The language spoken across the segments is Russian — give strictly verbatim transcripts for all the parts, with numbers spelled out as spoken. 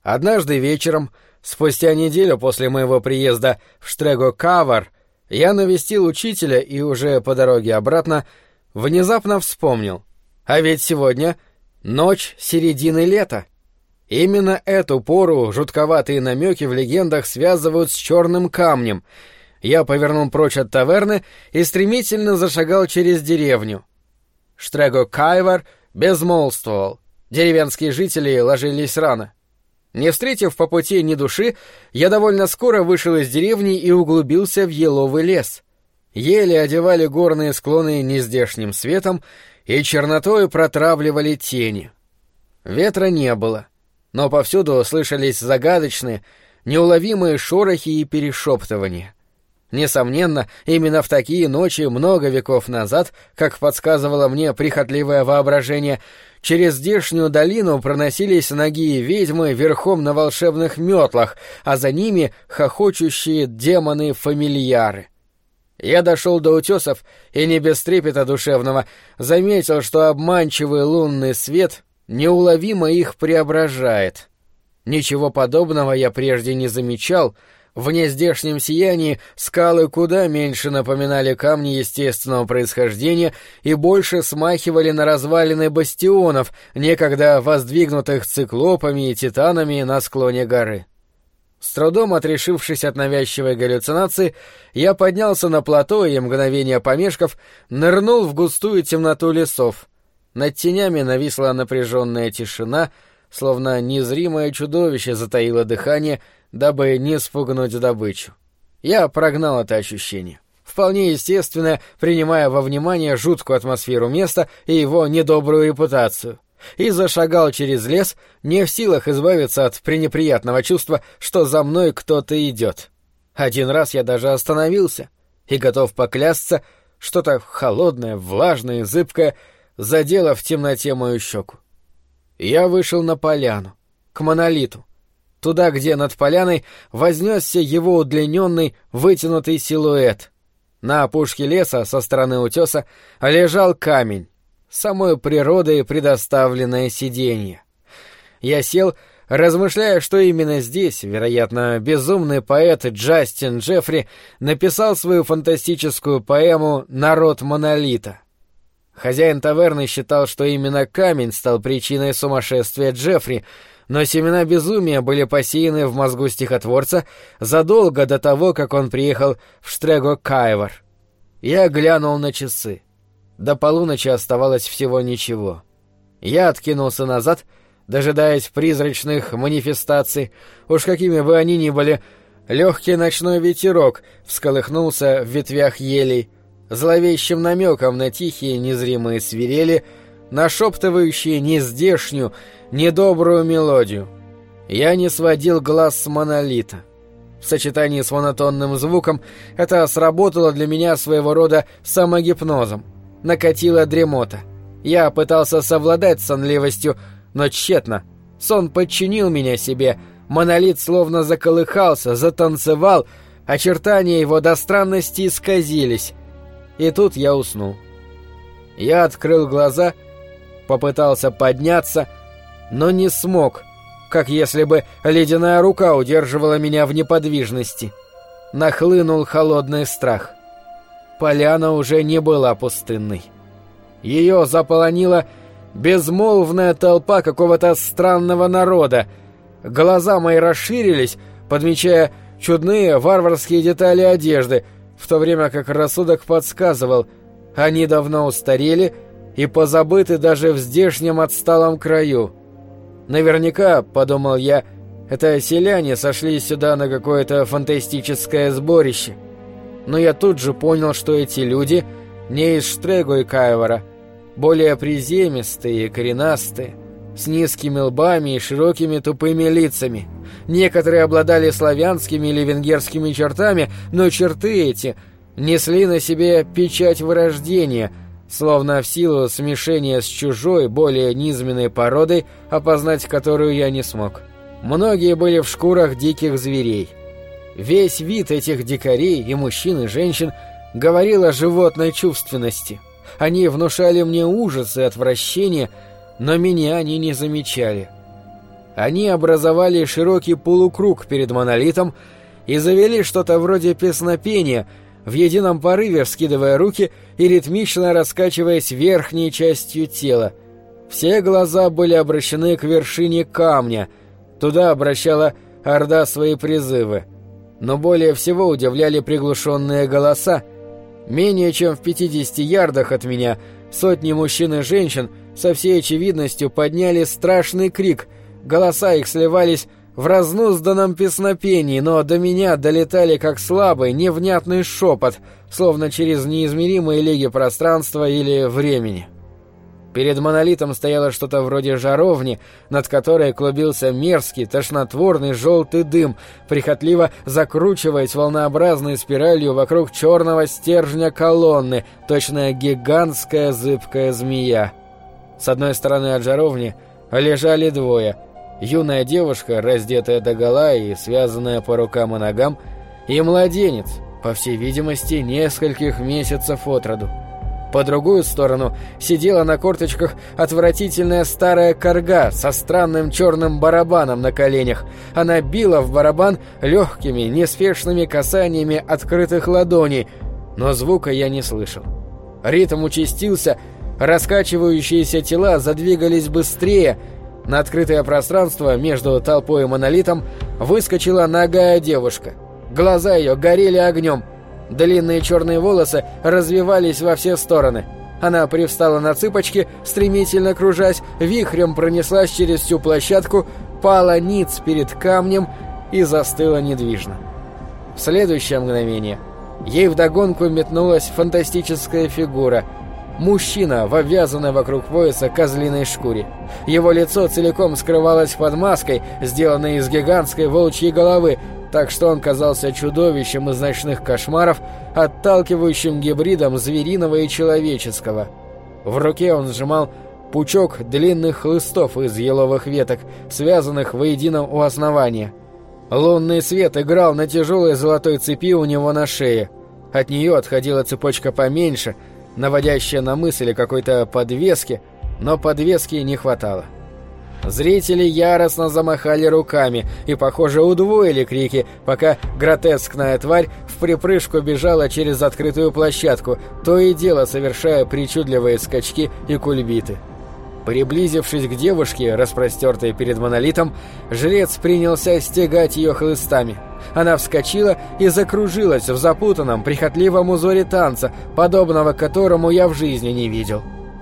Однажды вечером, спустя неделю после моего приезда в Штрего-Кавар, я навестил учителя и уже по дороге обратно внезапно вспомнил. А ведь сегодня ночь середины лета. Именно эту пору жутковатые намеки в легендах связывают с черным камнем. Я повернул прочь от таверны и стремительно зашагал через деревню. Штрего-Кавар безмолвствовал. Деревенские жители ложились рано. Не встретив по пути ни души, я довольно скоро вышел из деревни и углубился в еловый лес. Ели одевали горные склоны нездешним светом и чернотой протравливали тени. Ветра не было, но повсюду слышались загадочные, неуловимые шорохи и перешептывания. Несомненно, именно в такие ночи много веков назад, как подсказывало мне прихотливое воображение, через здешнюю долину проносились нагие ведьмы верхом на волшебных метлах, а за ними хохочущие демоны-фамильяры. Я дошел до утесов и не без трепета душевного заметил, что обманчивый лунный свет неуловимо их преображает. Ничего подобного я прежде не замечал. В нездешнем сиянии скалы куда меньше напоминали камни естественного происхождения и больше смахивали на развалины бастионов, некогда воздвигнутых циклопами и титанами на склоне горы. С трудом отрешившись от навязчивой галлюцинации, я поднялся на плато и, мгновение помешков, нырнул в густую темноту лесов. Над тенями нависла напряженная тишина, словно незримое чудовище затаило дыхание, дабы не спугнуть добычу. Я прогнал это ощущение, вполне естественно, принимая во внимание жуткую атмосферу места и его недобрую репутацию, и зашагал через лес, не в силах избавиться от пренеприятного чувства, что за мной кто-то идет. Один раз я даже остановился и готов поклясться, что-то холодное, влажное и зыбкое задело в темноте мою щеку. Я вышел на поляну, к монолиту, туда, где над поляной вознесся его удлиненный, вытянутый силуэт. На опушке леса со стороны утеса лежал камень, самой природой предоставленное сиденье. Я сел, размышляя, что именно здесь, вероятно, безумный поэт Джастин Джеффри написал свою фантастическую поэму «Народ монолита». Хозяин таверны считал, что именно камень стал причиной сумасшествия Джеффри, но семена безумия были посеяны в мозгу стихотворца задолго до того, как он приехал в Штрего-Кавар. Я глянул на часы. До полуночи оставалось всего ничего. Я откинулся назад, дожидаясь призрачных манифестаций. Уж какими бы они ни были, легкий ночной ветерок всколыхнулся в ветвях елей, зловещим намеком на тихие незримые свирели, нашептывающие нездешнюю, недобрую мелодию. Я не сводил глаз с монолита. В сочетании с монотонным звуком это сработало для меня своего рода самогипнозом. Накатила дремота. Я пытался совладать с сонливостью, но тщетно. Сон подчинил меня себе. Монолит словно заколыхался, затанцевал, очертания его до странности исказились. И тут я уснул. Я открыл глаза, попытался подняться, но не смог, как если бы ледяная рука удерживала меня в неподвижности. Нахлынул холодный страх. Поляна уже не была пустынной. Ее заполонила безмолвная толпа какого-то странного народа. Глаза мои расширились, подмечая чудные варварские детали одежды, в то время как рассудок подсказывал, они давно устарели и позабыты даже в здешнем отсталом краю. Наверняка, подумал я, это селяне сошли сюда на какое-то фантастическое сборище. Но я тут же понял, что эти люди не из Штрего-Кавара, более приземистые и коренастые, с низкими лбами и широкими тупыми лицами. Некоторые обладали славянскими или венгерскими чертами, но черты эти несли на себе печать вырождения, словно в силу смешения с чужой, более низменной породой, опознать которую я не смог. Многие были в шкурах диких зверей. Весь вид этих дикарей, и мужчин, и женщин, говорил о животной чувственности. Они внушали мне ужас и отвращение, но меня они не замечали. Они образовали широкий полукруг перед монолитом и завели что-то вроде песнопения, в едином порыве вскидывая руки и ритмично раскачиваясь верхней частью тела. Все глаза были обращены к вершине камня, туда обращала орда свои призывы. Но более всего удивляли приглушенные голоса. Менее чем в пятидесяти ярдах от меня сотни мужчин и женщин со всей очевидностью подняли страшный крик. Голоса их сливались в разнузданном песнопении, но до меня долетали как слабый, невнятный шепот, словно через неизмеримые лиги пространства или времени. Перед монолитом стояло что-то вроде жаровни, над которой клубился мерзкий, тошнотворный желтый дым, прихотливо закручиваясь волнообразной спиралью вокруг черного стержня колонны, точно гигантская зыбкая змея. С одной стороны от жаровни лежали двое: юная девушка, раздетая догола и связанная по рукам и ногам, и младенец, по всей видимости, нескольких месяцев от роду. По другую сторону сидела на корточках отвратительная старая корга со странным черным барабаном на коленях. Она била в барабан легкими, неспешными касаниями открытых ладоней, но звука я не слышал. Ритм участился, раскачивающиеся тела задвигались быстрее. На открытое пространство между толпой и монолитом выскочила нагая девушка. Глаза ее горели огнем. Длинные черные волосы развивались во все стороны. Она привстала на цыпочки, стремительно кружась, вихрем пронеслась через всю площадку, пала ниц перед камнем и застыла недвижно. В следующее мгновение ей вдогонку метнулась фантастическая фигура. Мужчина, в обвязанной вокруг пояса козлиной шкуре. Его лицо целиком скрывалось под маской, сделанной из гигантской волчьей головы, так что он казался чудовищем из ночных кошмаров, отталкивающим гибридом звериного и человеческого. В руке он сжимал пучок длинных хлыстов из еловых веток, связанных воедино у основания. Лунный свет играл на тяжелой золотой цепи у него на шее. От нее отходила цепочка поменьше, наводящая на мысль о какой-то подвеске, но подвески не хватало. Зрители яростно замахали руками и, похоже, удвоили крики, пока гротескная тварь вприпрыжку бежала через открытую площадку, то и дело совершая причудливые скачки и кульбиты. Приблизившись к девушке, распростертой перед монолитом, жрец принялся стегать ее хлыстами. Она вскочила и закружилась в запутанном, прихотливом узоре танца, подобного которому я в жизни не видел.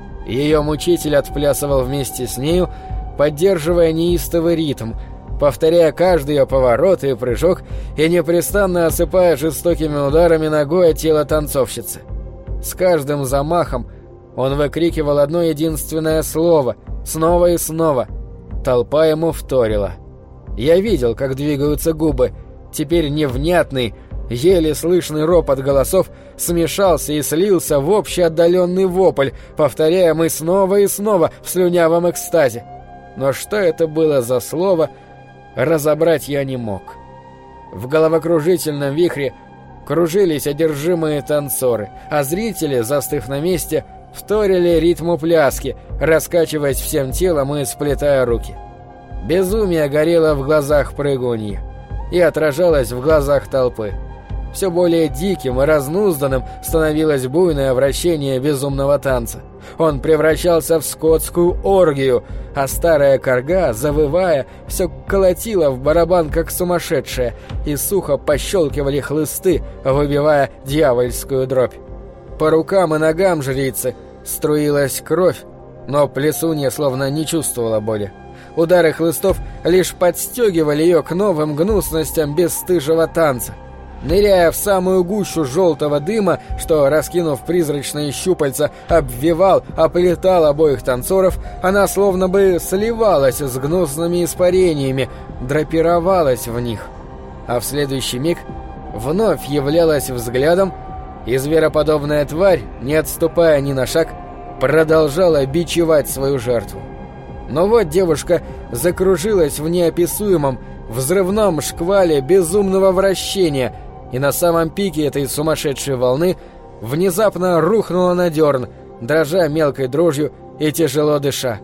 Ее мучитель отплясывал вместе с нею, поддерживая неистовый ритм, повторяя каждый ее поворот и прыжок и непрестанно осыпая жестокими ударами ногой тело танцовщицы. С каждым замахом он выкрикивал одно единственное слово, снова и снова. Толпа ему вторила. Я видел, как двигаются губы. Теперь невнятный, еле слышный ропот голосов смешался и слился в общий отдаленный вопль, повторяемый снова и снова в слюнявом экстазе. Но что это было за слово, разобрать я не мог. В головокружительном вихре кружились одержимые танцоры, а зрители, застыв на месте, вторили ритму пляски, раскачиваясь всем телом и сплетая руки. Безумие горело в глазах прыгуньи и отражалось в глазах толпы. Все более диким и разнузданным становилось буйное вращение безумного танца. Он превращался в скотскую оргию, а старая корга, завывая, все колотила в барабан как сумасшедшая, и сухо пощелкивали хлысты, выбивая дьявольскую дробь. По рукам и ногам жрицы струилась кровь, но плесунья словно не чувствовала боли. Удары хлыстов лишь подстегивали ее к новым гнусностям бесстыжего танца. Ныряя в самую гущу желтого дыма, что, раскинув призрачные щупальца, обвивал, оплетал обоих танцоров, она словно бы сливалась с гнусными испарениями, драпировалась в них. А в следующий миг вновь являлась взглядом, и звероподобная тварь, не отступая ни на шаг, продолжала бичевать свою жертву. Но вот девушка закружилась в неописуемом, взрывном шквале безумного вращения, и на самом пике этой сумасшедшей волны внезапно рухнула на дерн, дрожа мелкой дрожью и тяжело дыша.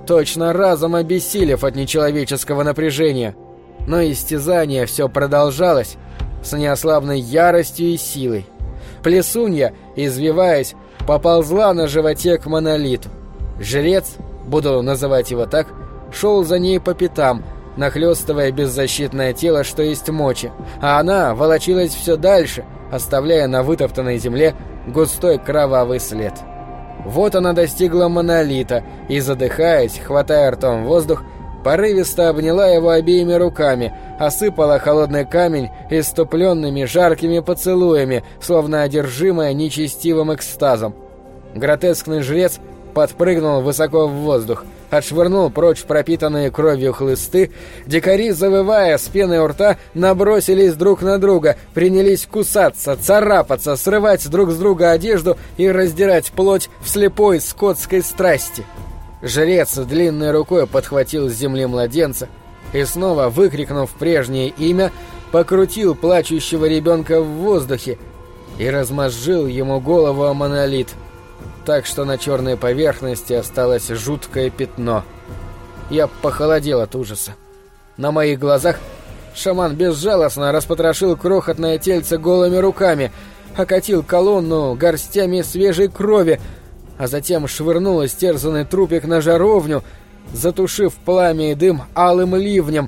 точно разом обессилев от нечеловеческого напряжения. Но истязание все продолжалось с неослабной яростью и силой. Плесунья, извиваясь, поползла на животе к монолиту. Жрец, буду называть его так, шел за ней по пятам, нахлёстывая беззащитное тело, что есть мочи, а она волочилась все дальше, оставляя на вытоптанной земле густой кровавый след. Вот она достигла монолита и, задыхаясь, хватая ртом воздух, порывисто обняла его обеими руками, осыпала холодный камень иступленными жаркими поцелуями, словно одержимая нечестивым экстазом. Гротескный жрец подпрыгнул высоко в воздух, отшвырнул прочь пропитанные кровью хлысты. Дикари, завывая с пеной у рта, набросились друг на друга, принялись кусаться, царапаться, срывать друг с друга одежду и раздирать плоть в слепой скотской страсти. Жрец длинной рукой подхватил с земли младенца и, снова выкрикнув прежнее имя, покрутил плачущего ребенка в воздухе и размозжил ему голову о монолит, так что на черной поверхности осталось жуткое пятно. Я похолодел от ужаса. На моих глазах шаман безжалостно распотрошил крохотное тельце голыми руками, окатил колонну горстями свежей крови, а затем швырнул истерзанный трупик на жаровню, затушив пламя и дым алым ливнем,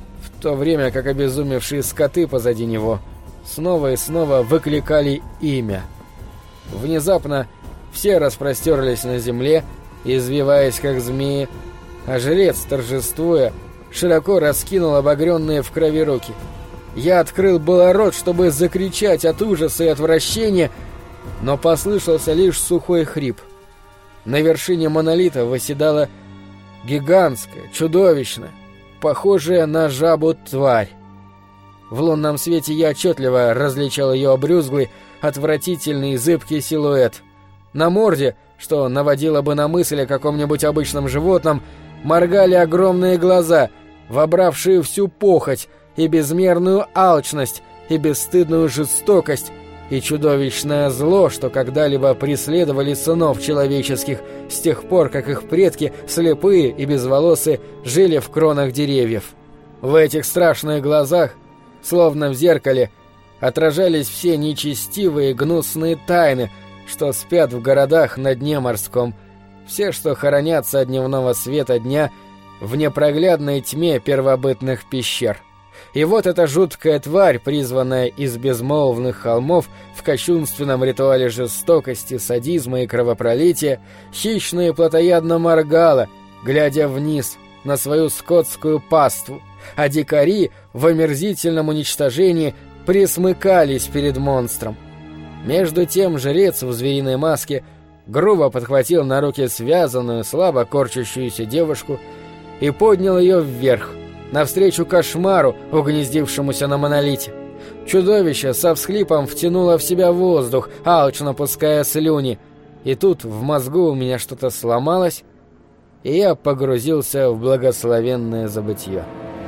в то время как обезумевшие скоты позади него снова и снова выкликали имя. Внезапно все распростерлись на земле, извиваясь как змеи, а жрец, торжествуя, широко раскинул обогренные в крови руки. Я открыл было рот, чтобы закричать от ужаса и отвращения, но послышался лишь сухой хрип. На вершине монолита восседала гигантская, чудовищная, похожая на жабу тварь. В лунном свете я отчетливо различал ее обрюзглый, отвратительный и зыбкий силуэт. На морде, что наводило бы на мысль о каком-нибудь обычном животном, моргали огромные глаза, вобравшие всю похоть и безмерную алчность, и бесстыдную жестокость, и чудовищное зло, что когда-либо преследовали сынов человеческих с тех пор, как их предки, слепые и безволосые, жили в кронах деревьев. В этих страшных глазах, словно в зеркале, отражались все нечестивые и гнусные тайны, что спят в городах на дне морском, все, что хоронятся от дневного света дня в непроглядной тьме первобытных пещер. И вот эта жуткая тварь, призванная из безмолвных холмов в кощунственном ритуале жестокости, садизма и кровопролития, хищно и плотоядно моргала, глядя вниз на свою скотскую паству, а дикари в омерзительном уничтожении присмыкались перед монстром. Между тем жрец в звериной маске грубо подхватил на руки связанную, слабо корчащуюся девушку и поднял ее вверх, навстречу кошмару, угнездившемуся на монолите. Чудовище со всхлипом втянуло в себя воздух, алчно пуская слюни, и тут в мозгу у меня что-то сломалось, и я погрузился в благословенное забытье.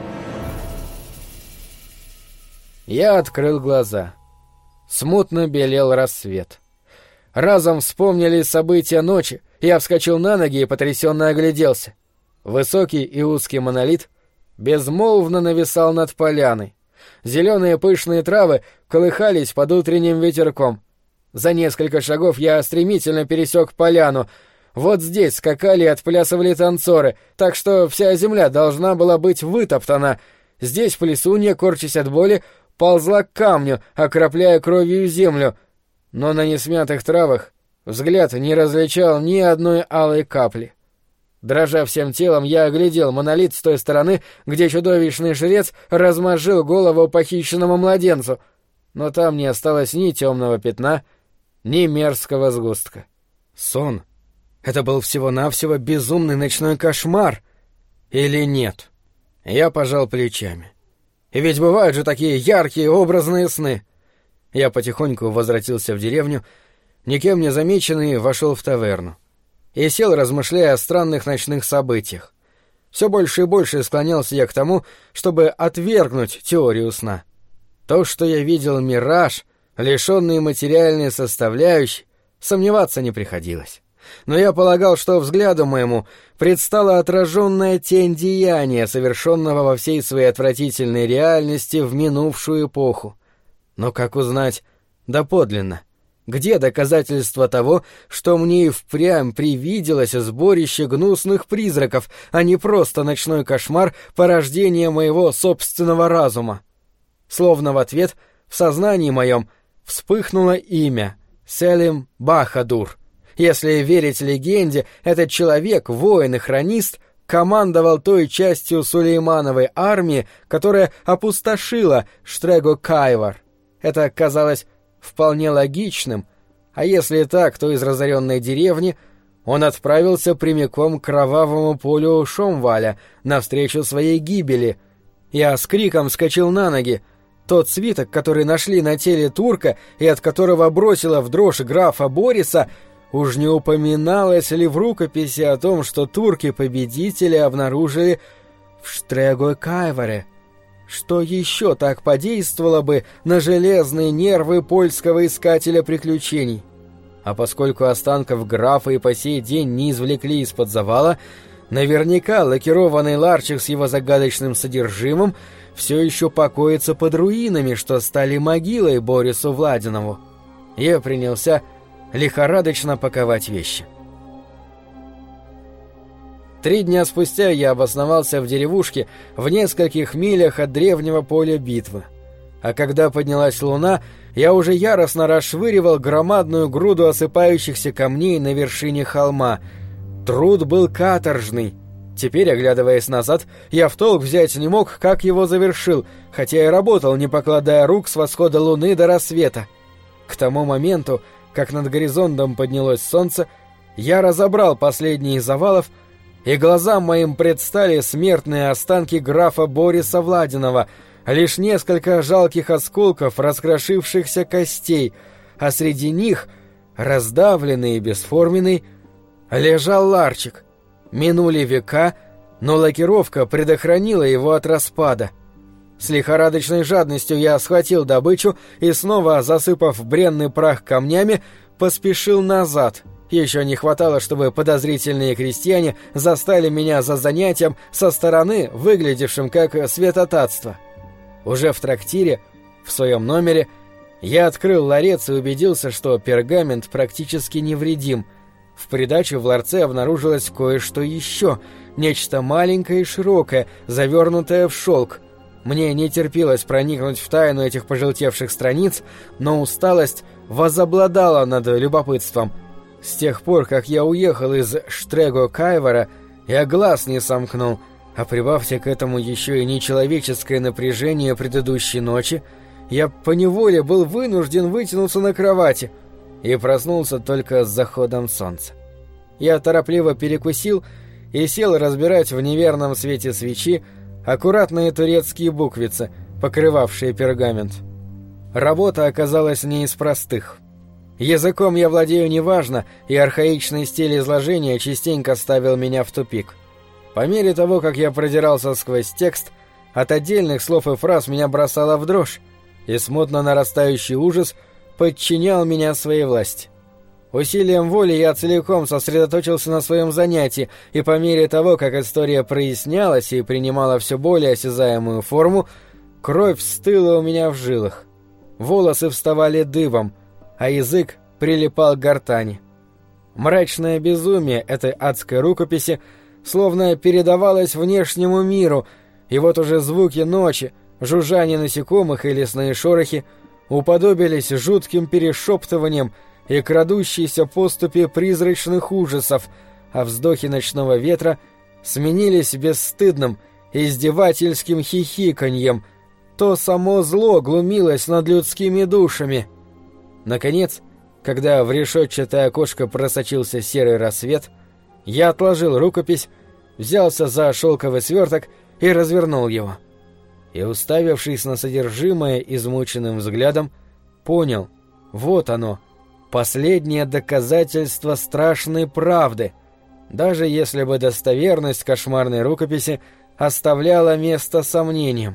Я открыл глаза. Смутно белел рассвет. Разом вспомнились события ночи, я вскочил на ноги и потрясенно огляделся. Высокий и узкий монолит безмолвно нависал над поляной. Зеленые пышные травы колыхались под утренним ветерком. За несколько шагов я стремительно пересек поляну. Вот здесь скакали и отплясывали танцоры, так что вся земля должна была быть вытоптана. Здесь плесунья, корчась от боли, ползла к камню, окропляя кровью землю, но на несмятых травах взгляд не различал ни одной алой капли. Дрожа всем телом, я оглядел монолит с той стороны, где чудовищный жрец размозжил голову похищенному младенцу, но там не осталось ни темного пятна, ни мерзкого сгустка. Сон. Это был всего-навсего безумный ночной кошмар. Или нет? Я пожал плечами. И ведь бывают же такие яркие образные сны. Я потихоньку возвратился в деревню, никем не замеченный вошел в таверну. И сел, размышляя о странных ночных событиях. Все больше и больше склонялся я к тому, чтобы отвергнуть теорию сна. То, что я видел мираж, лишенный материальной составляющей, сомневаться не приходилось. Но я полагал, что взгляду моему предстала отраженная тень деяния, совершенного во всей своей отвратительной реальности в минувшую эпоху. Но как узнать доподлинно? Где доказательства того, что мне и впрямь привиделось сборище гнусных призраков, а не просто ночной кошмар порождения моего собственного разума? Словно в ответ в сознании моем вспыхнуло имя — Селим Бахадур. Если верить легенде, этот человек, воин и хронист, командовал той частью Сулеймановой армии, которая опустошила Штрего-Кайвар. Это казалось вполне логичным, а если так, то из разоренной деревни он отправился прямиком к кровавому полю Шомваля навстречу своей гибели. Я с криком вскочил на ноги. Тот свиток, который нашли на теле турка и от которого бросила в дрожь графа Бориса, уж не упоминалось ли в рукописи о том, что турки-победители обнаружили в Штрего-Кайваре? Что еще так подействовало бы на железные нервы польского искателя приключений? А поскольку останков графа и по сей день не извлекли из-под завала, наверняка лакированный ларчик с его загадочным содержимым все еще покоится под руинами, что стали могилой Борису Владинову. Я принялся лихорадочно паковать вещи. Три дня спустя я обосновался в деревушке в нескольких милях от древнего поля битвы. А когда поднялась луна, я уже яростно расшвыривал громадную груду осыпающихся камней на вершине холма. Труд был каторжный. Теперь, оглядываясь назад, я в толк взять не мог, как его завершил, хотя и работал, не покладая рук с восхода луны до рассвета. К тому моменту, как над горизонтом поднялось солнце, я разобрал последние из завалов, и глазам моим предстали смертные останки графа Бориса Владинова, лишь несколько жалких осколков раскрошившихся костей, а среди них, раздавленный и бесформенный, лежал ларчик. Минули века, но лакировка предохранила его от распада. С лихорадочной жадностью я схватил добычу и, снова засыпав бренный прах камнями, поспешил назад. Еще не хватало, чтобы подозрительные крестьяне застали меня за занятием со стороны, выглядевшим как святотатство. Уже в трактире, в своем номере, я открыл ларец и убедился, что пергамент практически невредим. В придачу в ларце обнаружилось кое-что еще, нечто маленькое и широкое, завернутое в шелк. Мне не терпелось проникнуть в тайну этих пожелтевших страниц, но усталость возобладала над любопытством. С тех пор, как я уехал из Штрего-Кайвара, я глаз не сомкнул, а прибавьте к этому еще и нечеловеческое напряжение предыдущей ночи, я поневоле был вынужден вытянуться на кровати и проснулся только с заходом солнца. Я торопливо перекусил и сел разбирать в неверном свете свечи аккуратные турецкие буквицы, покрывавшие пергамент. Работа оказалась не из простых. Языком я владею неважно, и архаичный стиль изложения частенько ставил меня в тупик. По мере того, как я продирался сквозь текст, от отдельных слов и фраз меня бросало в дрожь, и смутно нарастающий ужас подчинял меня своей власти. Усилием воли я целиком сосредоточился на своем занятии, и по мере того, как история прояснялась и принимала все более осязаемую форму, кровь стыла у меня в жилах. Волосы вставали дыбом, а язык прилипал к гортани. Мрачное безумие этой адской рукописи словно передавалось внешнему миру, и вот уже звуки ночи, жужжание насекомых и лесные шорохи уподобились жутким перешептываниям и крадущейся поступи призрачных ужасов, а вздохи ночного ветра сменились бесстыдным, издевательским хихиканьем. То само зло глумилось над людскими душами. Наконец, когда в решетчатое окошко просочился серый рассвет, я отложил рукопись, взялся за шелковый сверток и развернул его. И, уставившись на содержимое измученным взглядом, понял, вот оно, последнее доказательство страшной правды, даже если бы достоверность кошмарной рукописи оставляла место сомнениям.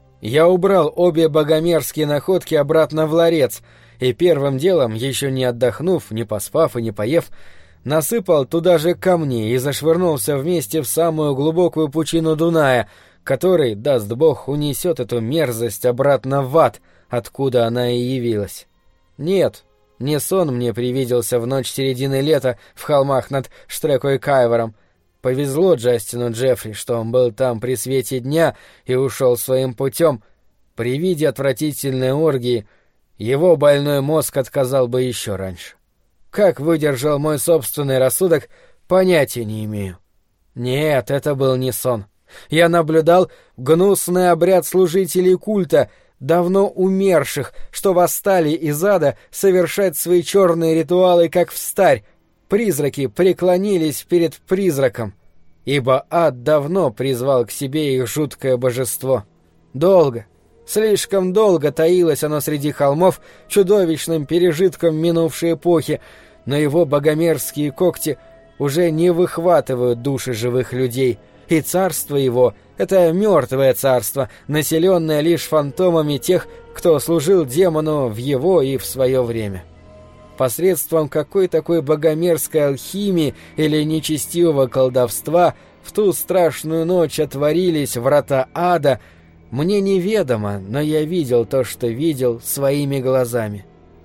Я убрал обе богомерзкие находки обратно в ларец, и первым делом, еще не отдохнув, не поспав и не поев, насыпал туда же камней и зашвырнулся вместе в самую глубокую пучину Дуная, который, даст Бог, унесет эту мерзость обратно в ад, откуда она и явилась. Нет, не сон мне привиделся в ночь середины лета в холмах над Штрекой-Кайвером. Повезло Джастину Джеффри, что он был там при свете дня и ушел своим путем. При виде отвратительной оргии его больной мозг отказал бы еще раньше. Как выдержал мой собственный рассудок, понятия не имею. Нет, это был не сон. Я наблюдал гнусный обряд служителей культа, давно умерших, что восстали из ада совершать свои черные ритуалы, как встарь. Призраки преклонились перед призраком, ибо ад давно призвал к себе их жуткое божество. Долго, слишком долго таилось оно среди холмов чудовищным пережитком минувшей эпохи, но его богомерзкие когти уже не выхватывают души живых людей, и царство его — это мертвое царство, населенное лишь фантомами тех, кто служил демону в его и в свое время. Посредством какой такой богомерзкой алхимии или нечестивого колдовства в ту страшную ночь отворились врата ада, мне неведомо, но я видел то, что видел своими глазами.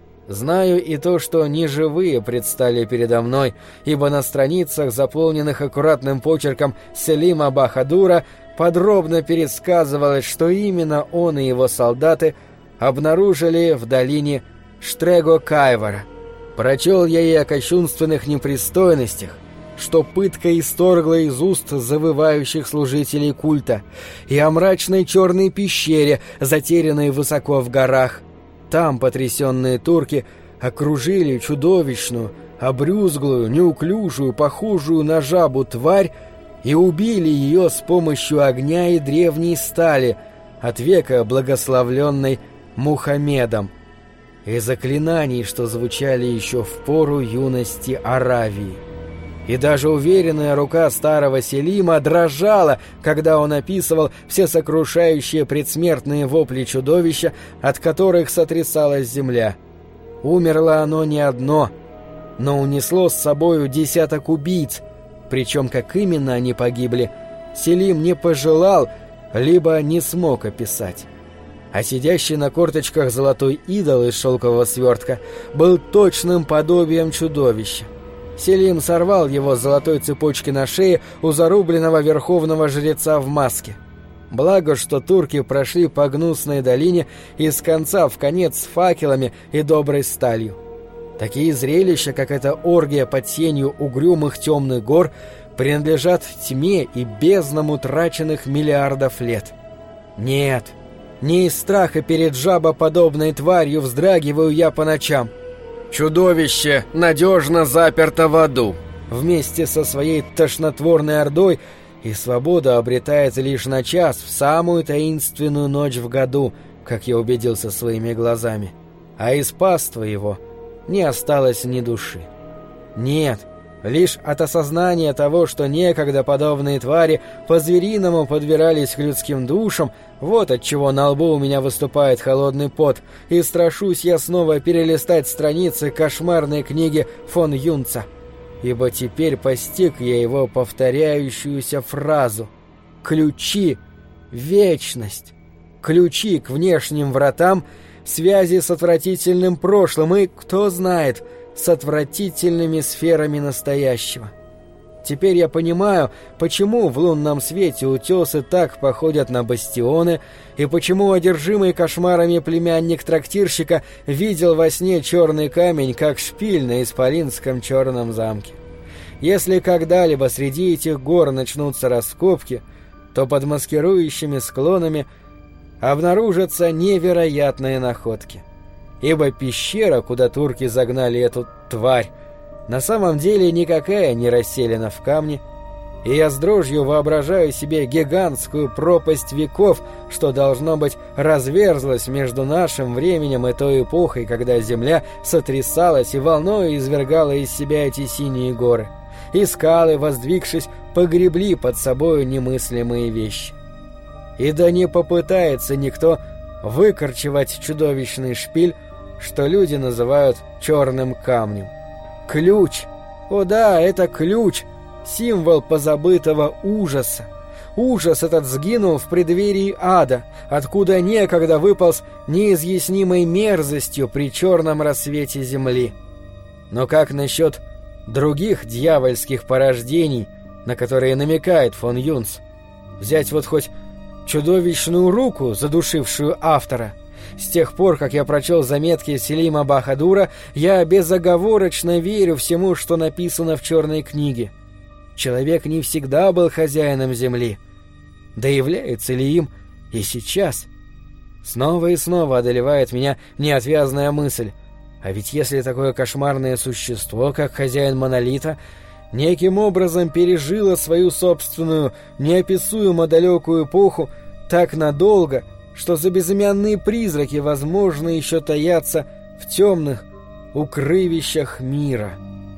Знаю и то, что неживые предстали передо мной, ибо на страницах, заполненных аккуратным почерком Селима Бахадура, подробно пересказывалось, что именно он и его солдаты обнаружили в долине Штрего-Кайвара. Прочел я и о кощунственных непристойностях, что пытка исторгла из уст завывающих служителей культа, и о мрачной черной пещере, затерянной высоко в горах. Там потрясенные турки окружили чудовищную, обрюзглую, неуклюжую, похожую на жабу тварь и убили ее с помощью огня и древней стали, от века благословленной Мухаммедом, и заклинаний, что звучали еще в пору юности Аравии. И даже уверенная рука старого Селима дрожала, когда он описывал все сокрушающие предсмертные вопли чудовища, от которых сотрясалась земля. Умерло оно не одно, но унесло с собою десяток убийц, причем как именно они погибли, Селим не пожелал, либо не смог описать. А сидящий на корточках золотой идол из шелкового свертка был точным подобием чудовища. Селим сорвал его с золотой цепочки на шее у зарубленного верховного жреца в маске. Благо, что турки прошли по гнусной долине из конца в конец с факелами и доброй сталью. Такие зрелища, как эта оргия под сенью угрюмых темных гор, принадлежат тьме и безднам утраченных миллиардов лет. Нет, не из страха перед жабоподобной тварью вздрагиваю я по ночам. Чудовище надежно заперто в аду вместе со своей тошнотворной ордой, и свобода обретается лишь на час в самую таинственную ночь в году, как я убедился своими глазами. А из паства его не осталось ни души. Нет, лишь от осознания того, что некогда подобные твари по-звериному подбирались к людским душам, вот отчего на лбу у меня выступает холодный пот, и страшусь я снова перелистать страницы кошмарной книги фон Юнца, ибо теперь постиг я его повторяющуюся фразу: «Ключи — вечность, ключи к внешним вратам, связи с отвратительным прошлым и, кто знает, с отвратительными сферами настоящего». Теперь я понимаю, почему в лунном свете утесы так походят на бастионы, и почему одержимый кошмарами племянник трактирщика видел во сне черный камень, как шпиль на исполинском черном замке. Если когда-либо среди этих гор начнутся раскопки, то под маскирующими склонами обнаружатся невероятные находки. Ибо пещера, куда турки загнали эту тварь, на самом деле никакая не расселена в камне, и я с дрожью воображаю себе гигантскую пропасть веков, что, должно быть, разверзлась между нашим временем и той эпохой, когда земля сотрясалась и волною извергала из себя эти синие горы, и скалы, воздвигшись, погребли под собою немыслимые вещи. И да не попытается никто выкорчевать чудовищный шпиль, что люди называют черным камнем. Ключ, О да, это ключ, символ позабытого ужаса. Ужас этот сгинул в преддверии ада, откуда некогда выполз неизъяснимой мерзостью при черном рассвете земли. Но как насчет других дьявольских порождений, на которые намекает фон Юнц? Взять вот хоть чудовищную руку, задушившую автора. С тех пор, как я прочел заметки Селима Бахадура, я безоговорочно верю всему, что написано в черной книге. Человек не всегда был хозяином земли. Да является ли им и сейчас? Снова и снова одолевает меня неотвязная мысль. А ведь если такое кошмарное существо, как хозяин монолита, неким образом пережило свою собственную, неописуемо далекую эпоху так надолго, что за безымянные призраки, возможно, еще таятся в темных укрывищах мира.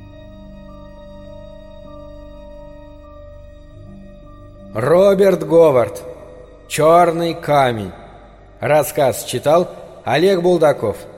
Роберт Говард. «Черный камень». Рассказ читал Олег Булдаков.